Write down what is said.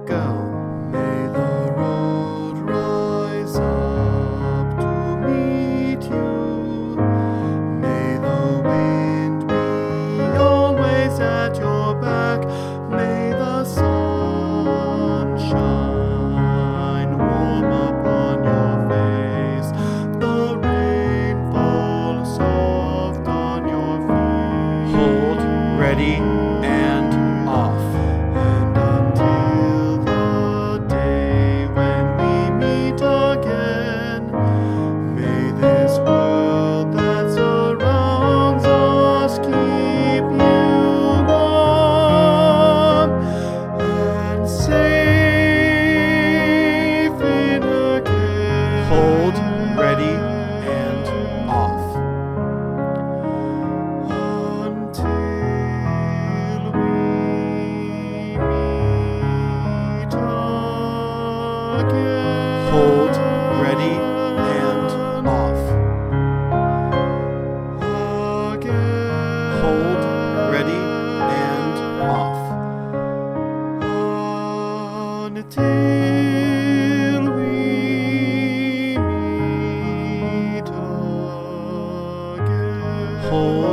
go. May the road rise up to meet you. May the wind be always at your back. May the sun shine warm upon your face. The rain fall soft on your feet. Hold, ready, and off. And until the day when we meet again, may this world that surrounds us keep you warm and safe in her care. Hold, ready, and off. Until we meet again. Hold, ready, and off. Again. Hold, ready, and off. Until we meet again. Hold,